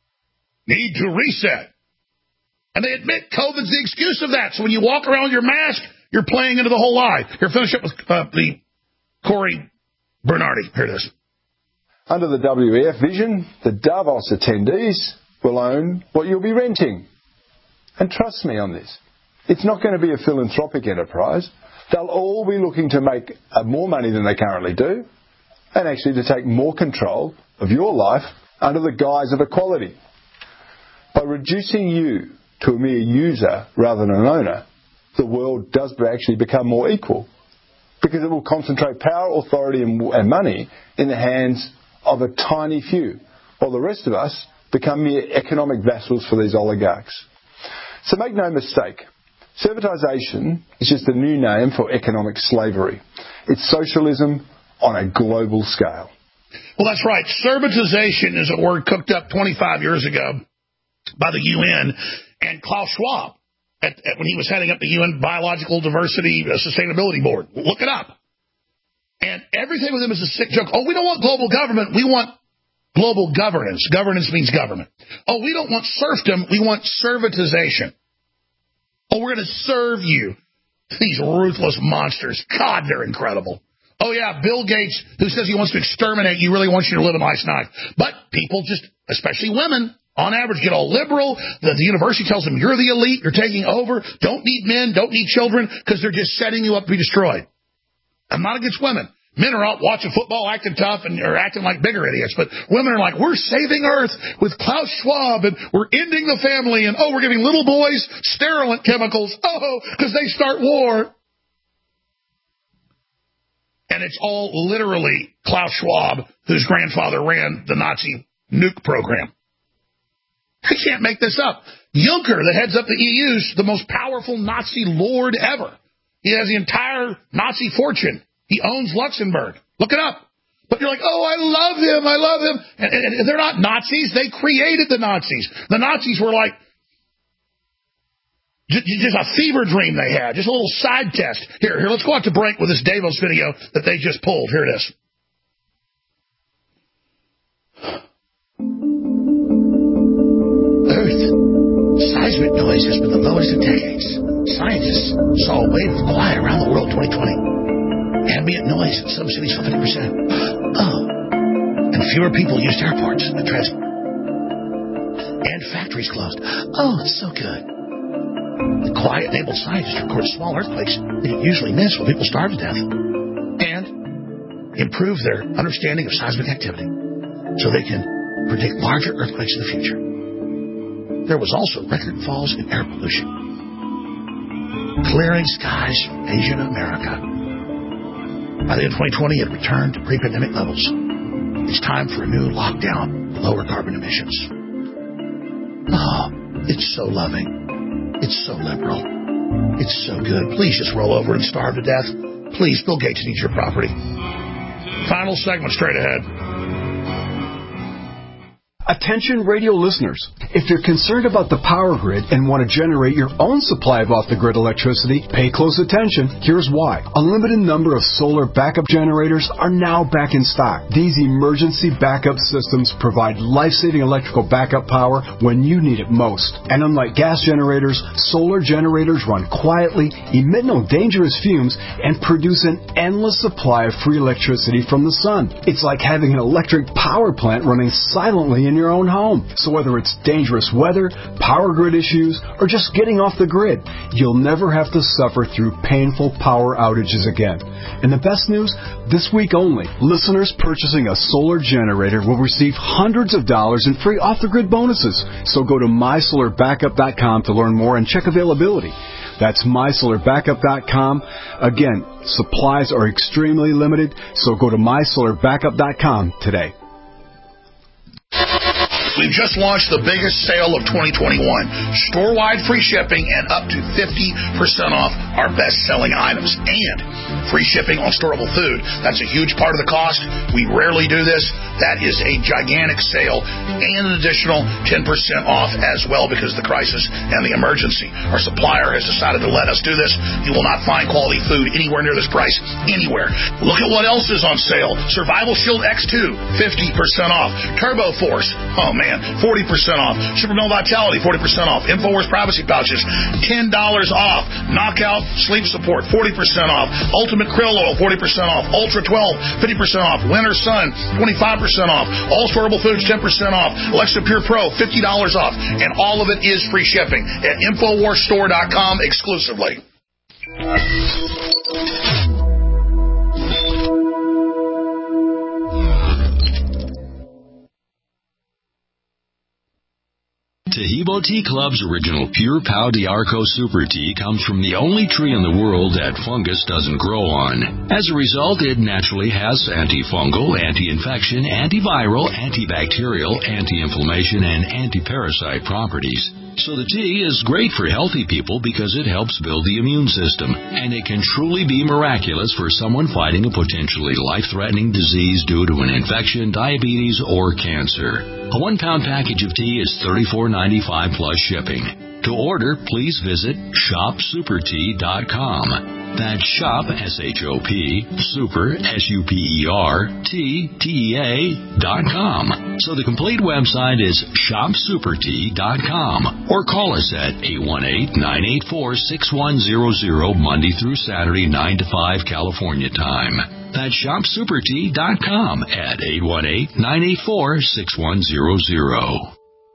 need to reset. And they admit COVID's the excuse of that. So when you walk around with your mask, you're playing into the whole lie. Here, finish up with uh, the Corey Bernardi. Here it is. Under the W E F vision, the Davos attendees will own what you'll be renting. And trust me on this. It's not going to be a philanthropic enterprise. They'll all be looking to make uh, more money than they currently do, and actually to take more control of your life under the guise of equality. By reducing you to a mere user rather than an owner, the world does actually become more equal, because it will concentrate power, authority and, and money in the hands of a tiny few, while the rest of us become mere economic vassals for these oligarchs. So make no mistake, servitization is just a new name for economic slavery. It's socialism on a global scale. Well, that's right. Servitization is a word cooked up twenty-five years ago by the U N, and Klaus Schwab, at, at, when he was heading up the U N Biological Diversity uh, Sustainability Board. Look it up. And everything with him is a sick joke. Oh, we don't want global government. We want global governance. Governance means government. Oh, we don't want serfdom. We want servitization. Oh, we're going to serve you. These ruthless monsters. God, they're incredible. Oh, yeah, Bill Gates, who says he wants to exterminate you, really wants you to live a nice life. But people just, especially women, on average, get all liberal. The, the university tells them, you're the elite, you're taking over. Don't need men, don't need children, because they're just setting you up to be destroyed. I'm not against women. Men are out watching football, acting tough, and are acting like bigger idiots. But women are like, we're saving Earth with Klaus Schwab, and we're ending the family, and, oh, we're giving little boys sterilant chemicals. Oh, because they start war. And it's all literally Klaus Schwab, whose grandfather ran the Nazi nuke program. I can't make this up. Juncker, that heads up the E U, is the most powerful Nazi lord ever. He has the entire Nazi fortune. He owns Luxembourg. Look it up. But you're like, oh, I love him, I love him. And, and, and they're not Nazis. They created the Nazis. The Nazis were like just, just a fever dream they had, just a little side test. Here, here, let's go out to break with this Davos video that they just pulled. Here it is. Earth. Seismic noise has been the lowest in decades. Scientists saw a wave of quiet around the world in twenty twenty. Ambient noise in some cities fell fifty percent. Oh. And fewer people used airports and transport. And factories closed. Oh, it's so good. The quiet enabled scientists to record small earthquakes they usually miss when people starve to death. And improve their understanding of seismic activity so they can predict larger earthquakes in the future. There was also record falls in air pollution. Clearing skies from Asia to America. By the end of twenty twenty, it returned to pre-pandemic levels. It's time for a new lockdown to lower carbon emissions. Oh, it's so loving. It's so liberal. It's so good. Please just roll over and starve to death. Please, Bill Gates needs your property. Final segment straight ahead. Attention radio listeners, if you're concerned about the power grid and want to generate your own supply of off-the-grid electricity, pay close attention. Here's why. A limited number of solar backup generators are now back in stock. These emergency backup systems provide life-saving electrical backup power when you need it most. And unlike gas generators, solar generators run quietly, emit no dangerous fumes, and produce an endless supply of free electricity from the sun. It's like having an electric power plant running silently in your own home. So whether it's dangerous weather, power grid issues, or just getting off the grid, you'll never have to suffer through painful power outages again. And the best news, this week only, listeners purchasing a solar generator will receive hundreds of dollars in free off-the-grid bonuses. So go to my solar backup dot com to learn more and check availability. That's my solar backup dot com. Again, supplies are extremely limited, so go to my solar backup dot com today. We've just launched the biggest sale of twenty twenty-one. Store-wide free shipping and up to fifty percent off our best-selling items. And free shipping on storable food. That's a huge part of the cost. We rarely do this. That is a gigantic sale. And an additional ten percent off as well because of the crisis and the emergency. Our supplier has decided to let us do this. You will not find quality food anywhere near this price. Anywhere. Look at what else is on sale. Survival Shield X two, fifty percent off. Turbo Force. Oh, man. Man, forty percent off. Supermil Vitality, forty percent off. InfoWars Privacy Pouches, ten dollars off. Knockout Sleep Support, forty percent off. Ultimate Krill Oil, forty percent off. Ultra twelve, fifty percent off. Winter Sun, twenty-five percent off. All Storable Foods, ten percent off. Alexa Pure Pro, fifty dollars off. And all of it is free shipping at Infowars Store dot com exclusively. Taheebo Tea Club's original Pure Pau D'Arco Super Tea comes from the only tree in the world that fungus doesn't grow on. As a result, it naturally has antifungal, anti-infection, antiviral, antibacterial, anti-inflammation, and anti-parasite properties. So the tea is great for healthy people because it helps build the immune system, and it can truly be miraculous for someone fighting a potentially life-threatening disease due to an infection, diabetes, or cancer. A one-pound package of tea is thirty-four ninety-five plus shipping. To order, please visit shop super tea dot com. That's shop, S H O P, super, S U P E R, T, T E A, dot com. So the complete website is shop super tea dot com. Or call us at eight one eight, nine eight four, six one zero zero, Monday through Saturday, nine to five, California time. That's shop super tea dot com at eight one eight, nine eight four, six one zero zero.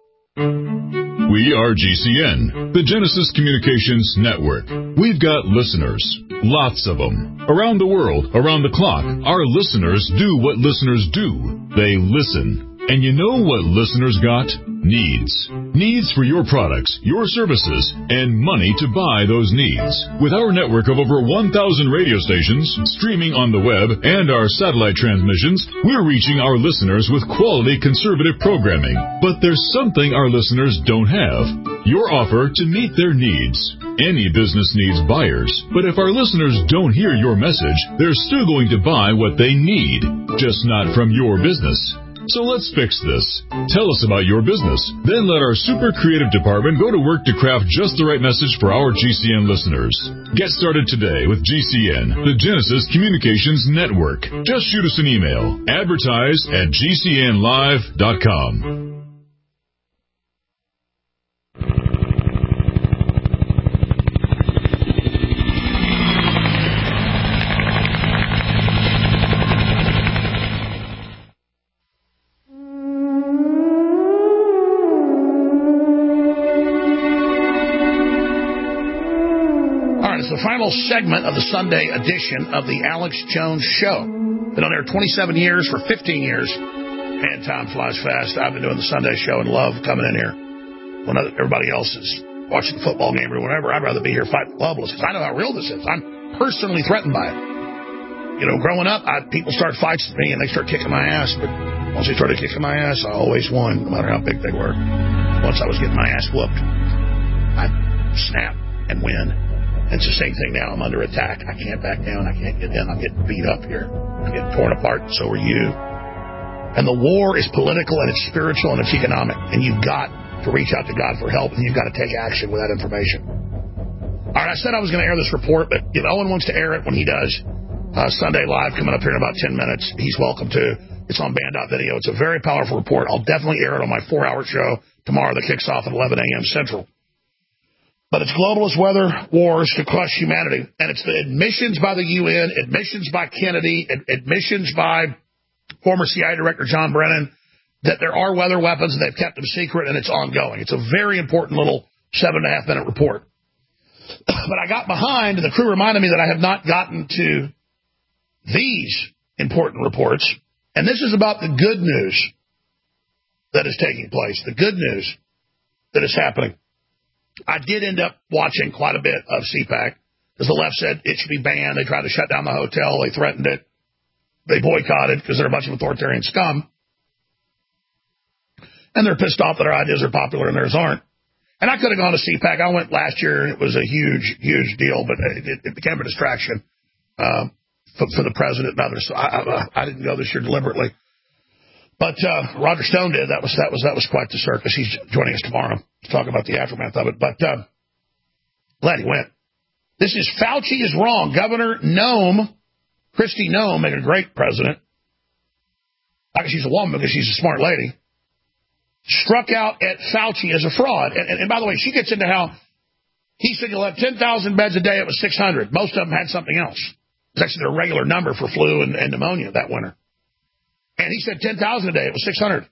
We are G C N, the Genesis Communications Network. We've got listeners, lots of them. Around the world, around the clock, our listeners do what listeners do. They listen. And you know what listeners got? Needs. Needs for your products, your services, and money to buy those needs. With our network of over one thousand radio stations, streaming on the web, and our satellite transmissions, we're reaching our listeners with quality conservative programming. But there's something our listeners don't have. Your offer to meet their needs. Any business needs buyers, but if our listeners don't hear your message, they're still going to buy what they need, just not from your business. So let's fix this. Tell us about your business. Then let our super creative department go to work to craft just the right message for our G C N listeners. Get started today with G C N, the Genesis Communications Network. Just shoot us an email. Advertise at G C N live dot com. The final segment of the Sunday edition of the Alex Jones Show. Been on air twenty-seven years, for fifteen years. And time flies fast. I've been doing the Sunday show and love coming in here when everybody else is watching the football game or whatever. I'd rather be here fighting globalists because I know how real this is. I'm personally threatened by it. You know, growing up, I, people start fights with me and they start kicking my ass. But once they started kicking my ass, I always won, no matter how big they were. Once I was getting my ass whooped, I'd snap and win. It's the same thing now. I'm under attack. I can't back down. I can't get in. I'm getting beat up here. I'm getting torn apart. So are you. And the war is political and it's spiritual and it's economic. And you've got to reach out to God for help and you've got to take action with that information. All right, I said I was going to air this report, but if Owen wants to air it when he does, uh, Sunday Live coming up here in about ten minutes, he's welcome to. It's on Band dot Video. It's a very powerful report. I'll definitely air it on my four-hour show tomorrow that kicks off at eleven a.m. Central. But it's globalist weather wars to crush humanity. And it's the admissions by the U N, admissions by Kennedy, ad- admissions by former C I A Director John Brennan that there are weather weapons and they've kept them secret and it's ongoing. It's a very important little seven and a half minute report. But I got behind and the crew reminded me that I have not gotten to these important reports. And this is about the good news that is taking place, the good news that is happening. I did end up watching quite a bit of CPAC because the left said it should be banned. They tried to shut down the hotel. They threatened it. They boycotted because they're a bunch of authoritarian scum. And they're pissed off that our ideas are popular and theirs aren't. And I could have gone to CPAC. I went last year and it was a huge, huge deal, but it, it became a distraction uh, for, for the president and others. So I, I, I didn't go this year deliberately. But uh, Roger Stone did. That was that was that was quite the circus. He's joining us tomorrow to talk about the aftermath of it. But uh, glad he went. This is Fauci is wrong. Governor Noem, Kristi Noem, made a great president. Not because she's a woman, because she's a smart lady. struck out at Fauci as a fraud. And, and, and by the way, she gets into how he said you'll have ten thousand beds a day. It was six hundred. Most of them had something else. It's actually their regular number for flu and, and pneumonia that winter. And he said ten thousand a day. It was six hundred.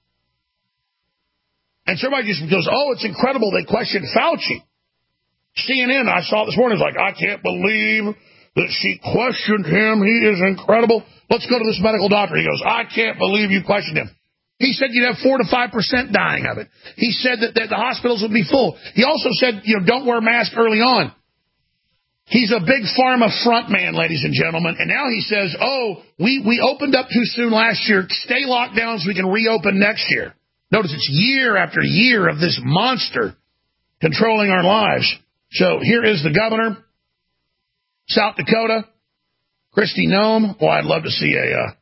And somebody just goes, oh, it's incredible. They questioned Fauci. C N N, I saw it this morning, is like, I can't believe that she questioned him. He is incredible. Let's go to this medical doctor. He goes, I can't believe you questioned him. He said you'd have four to five percent dying of it. He said that, that the hospitals would be full. He also said, you know, don't wear a mask early on. He's a big pharma front man, ladies and gentlemen. And now he says, oh, we, we opened up too soon last year. Stay locked down so we can reopen next year. Notice it's year after year of this monster controlling our lives. So here is the governor, South Dakota, Kristi Noem. Boy, I'd love to see a, uh,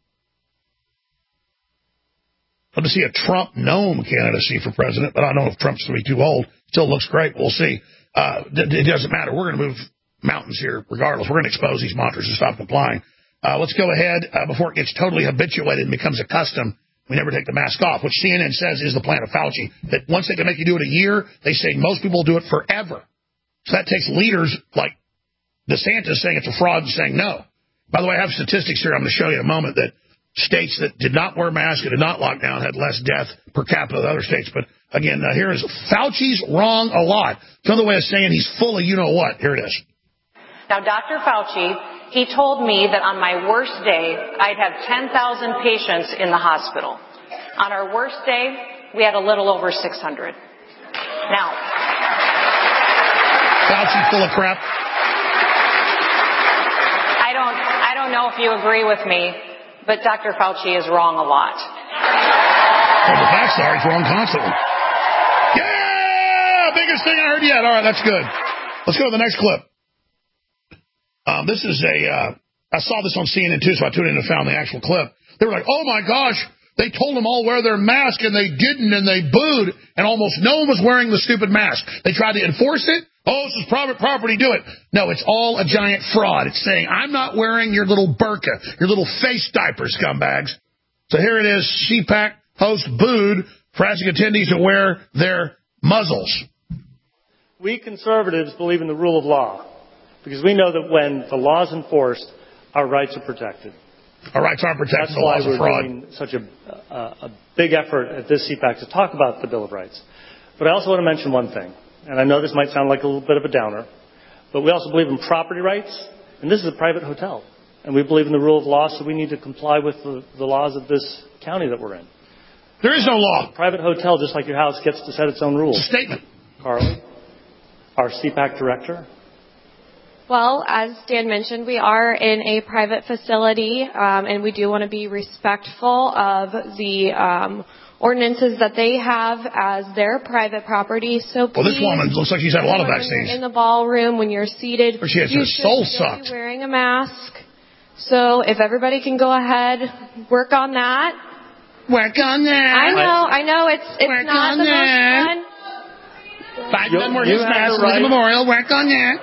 love to see a Trump Noem candidacy for president, but I don't know if Trump's going to be too old. Still looks great. We'll see. Uh, it doesn't matter. We're going to move mountains here regardless. We're going to expose these monsters and stop complying. Uh, let's go ahead uh, before it gets totally habituated and becomes a custom. We never take the mask off, which C N N says is the plan of Fauci, that once they can make you do it a year, they say most people do it forever. So that takes leaders like DeSantis saying it's a fraud and saying no. By the way, I have statistics here I'm going to show you in a moment that states that did not wear masks and did not lock down had less death per capita than other states. But again, uh, here is Fauci's wrong a lot. It's another way of saying he's full of you-know-what. Here it is. Now, Doctor Fauci, he told me that on my worst day, I'd have ten thousand patients in the hospital. On our worst day, we had a little over six hundred. Now, Fauci full of crap. I don't, I don't know if you agree with me, but Doctor Fauci is wrong a lot. Well, the facts are he's wrong constantly. Yeah! Biggest thing I heard yet. All right, that's good. Let's go to the next clip. Um, this is a, uh, I saw this on C N N too, so I tuned in and found the actual clip. They were like, oh my gosh, they told them all wear their mask and they didn't and they booed and almost no one was wearing the stupid mask. They tried to enforce it. Oh, this is private property, do it. No, it's all a giant fraud. It's saying, I'm not wearing your little burqa, your little face diaper, scumbags. So here it is, C PAC host booed for asking attendees to wear their muzzles. We conservatives believe in the rule of law because we know that when the law is enforced, our rights are protected. Our rights aren't protected. That's the why laws we're of fraud. doing such a, a, a big effort at this C PAC to talk about the Bill of Rights. But I also want to mention one thing. And I know this might sound like a little bit of a downer, but we also believe in property rights, and this is a private hotel. And we believe in the rule of law, so we need to comply with the, the laws of this county that we're in. There is no law. A private hotel, just like your house, gets to set its own rules. It's a statement. Carly, our C PAC director. Well, as Dan mentioned, we are in a private facility, um, and we do want to be respectful of the um, ordinances that they have as their private property. So please, well, this woman looks like she's had a lot of vaccines. In the ballroom, when you're seated, or she has you her should soul still sucked. be wearing a mask. So if everybody can go ahead, work on that. Work on that. I know, I know, it's it's work not the that. most fun. Biden wear his mask right. at the memorial. Work on that.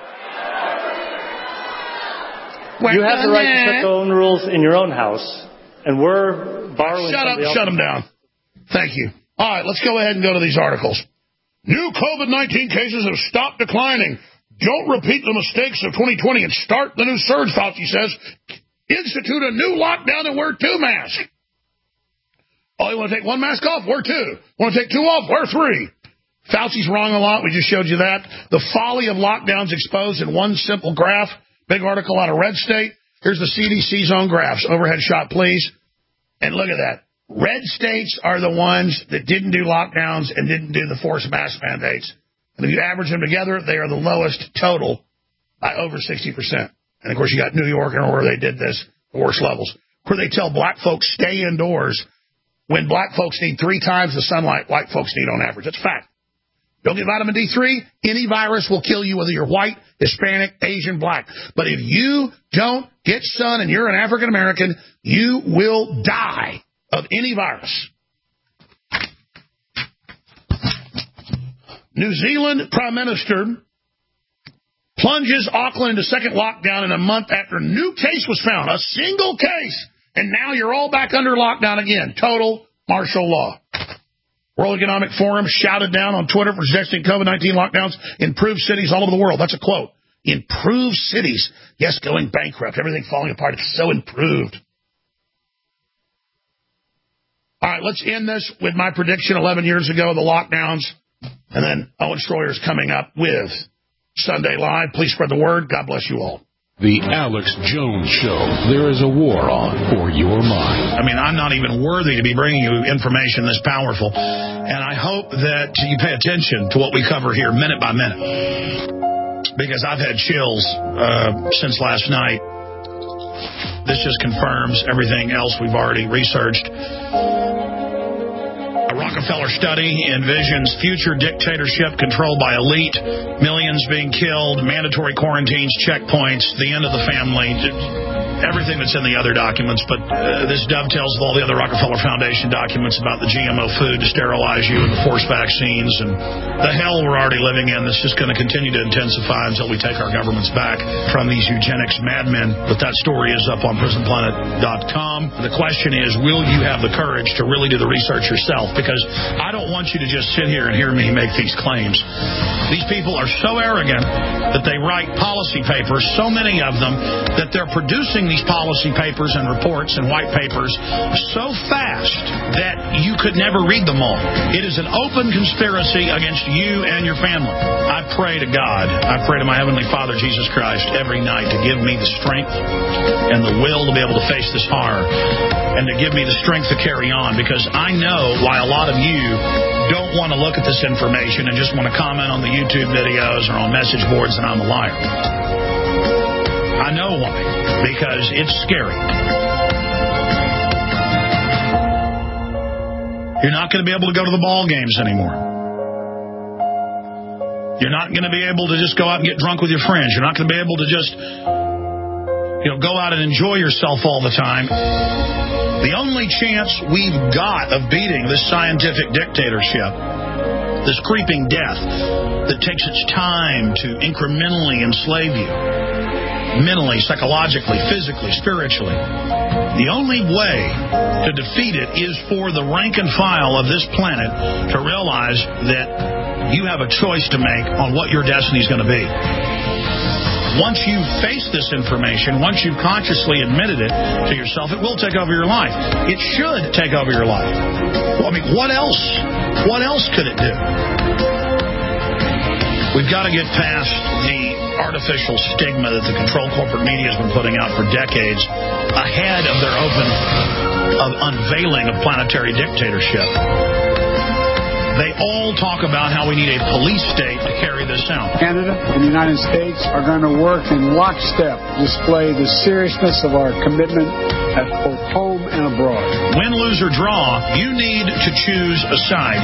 Work you have on the right that. to set your own rules in your own house, and we're borrowing. Shut up! Else. Shut them down. Thank you. All right, let's go ahead and go to these articles. New COVID nineteen cases have stopped declining. Don't repeat the mistakes of twenty twenty and start the new surge, Fauci says. Institute a new lockdown and wear two masks. Oh, you want to take one mask off? Wear two. Want to take two off? Wear three. Fauci's wrong a lot. We just showed you that. The folly of lockdowns exposed in one simple graph. Big article out of Red State. Here's the C D C's own graphs. Overhead shot, please. And look at that. Red states are the ones that didn't do lockdowns and didn't do the forced mask mandates. And if you average them together, they are the lowest total by over sixty percent. And, of course, you got New York and where they did this, the worst levels, where they tell black folks stay indoors when black folks need three times the sunlight white folks need on average. That's a fact. Don't get vitamin D three, any virus will kill you, whether you're white, Hispanic, Asian, black. But if you don't get sun and you're an African American, you will die of any virus. New Zealand Prime Minister plunges Auckland into second lockdown in a month after a new case was found. A single case. And now you're all back under lockdown again. Total martial law. World Economic Forum shouted down on Twitter for suggesting COVID nineteen lockdowns improve cities all over the world. That's a quote. Improve cities. Yes, going bankrupt. Everything falling apart. It's so improved. All right, let's end this with my prediction eleven years ago, the lockdowns. And then Owen Schroyer's coming up with Sunday Live. Please spread the word. God bless you all. The Alex Jones Show. There is a war on for your mind. I mean, I'm not even worthy to be bringing you information this powerful. And I hope that you pay attention to what we cover here minute by minute. Because I've had chills uh, since last night. This just confirms everything else we've already researched. A Rockefeller study envisions future dictatorship controlled by elite, millions being killed, mandatory quarantines, checkpoints, the end of the family, everything that's in the other documents. But uh, this dovetails with all the other Rockefeller Foundation documents about the G M O food to sterilize you and the forced vaccines and the hell we're already living in that's just going to continue to intensify until we take our governments back from these eugenics madmen. But that story is up on prison planet dot com. The question is, will you have the courage to really do the research yourself? Because I don't want you to just sit here and hear me make these claims. These people are so arrogant that they write policy papers, so many of them, that they're producing these policy papers and reports and white papers so fast that you could never read them all. It is an open conspiracy against you and your family. I pray to God, I pray to my Heavenly Father, Jesus Christ, every night to give me the strength and the will to be able to face this horror and to give me the strength to carry on, because I know why a lot of you don't want to look at this information and just want to comment on the YouTube videos or on message boards that I'm a liar. I know why. Because it's scary. You're not going to be able to go to the ball games anymore. You're not going to be able to just go out and get drunk with your friends. You're not going to be able to just, you know, go out and enjoy yourself all the time. The only chance we've got of beating this scientific dictatorship, this creeping death that takes its time to incrementally enslave you, mentally, psychologically, physically, spiritually. The only way to defeat it is for the rank and file of this planet to realize that you have a choice to make on what your destiny is going to be. Once you face this information, once you've consciously admitted it to yourself, it will take over your life. It should take over your life. Well, I mean, what else? What else could it do? We've got to get past the artificial stigma that the controlled corporate media has been putting out for decades ahead of their open of unveiling of planetary dictatorship. They all talk about how we need a police state to carry this out. Canada and the United States are going to work in lockstep, display the seriousness of our commitment at both home and abroad. Win, lose, or draw, you need to choose a side.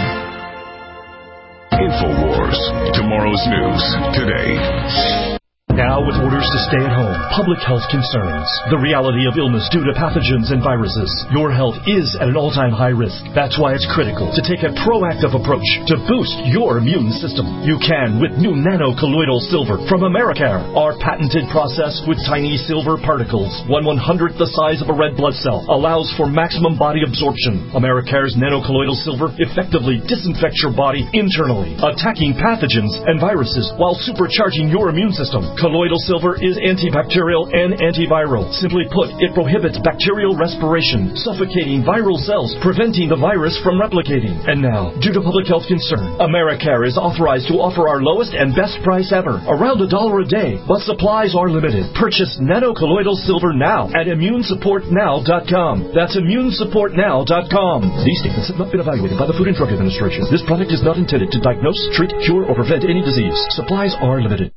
InfoWars. Tomorrow's news today. Now, with orders to stay at home, public health concerns, the reality of illness due to pathogens and viruses, your health is at an all-time high risk. That's why it's critical to take a proactive approach to boost your immune system. You can with new nano-colloidal silver from Americare. Our patented process with tiny silver particles, one one-hundredth the size of a red blood cell, allows for maximum body absorption. Americare's nano-colloidal silver effectively disinfects your body internally, attacking pathogens and viruses while supercharging your immune system. Colloidal silver is antibacterial and antiviral. Simply put, it prohibits bacterial respiration, suffocating viral cells, preventing the virus from replicating. And now, due to public health concern, Americare is authorized to offer our lowest and best price ever, around a dollar a day, but supplies are limited. Purchase nano-colloidal silver now at immune support now dot com. That's immune support now dot com. These statements have not been evaluated by the Food and Drug Administration. This product is not intended to diagnose, treat, cure, or prevent any disease. Supplies are limited.